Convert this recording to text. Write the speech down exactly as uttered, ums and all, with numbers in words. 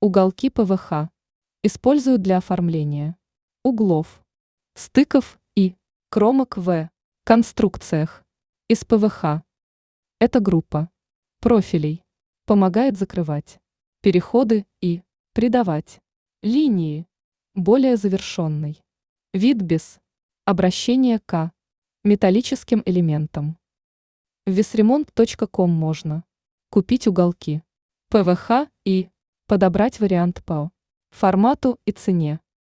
Уголки ПВХ используют для оформления углов, стыков и кромок в конструкциях из ПВХ. Эта группа профилей помогает закрывать переходы и придавать линии более завершенный вид без обращения к металлическим элементам. В весремонт точка ком можно купить уголки ПВХ и подобрать вариант по формату и цене.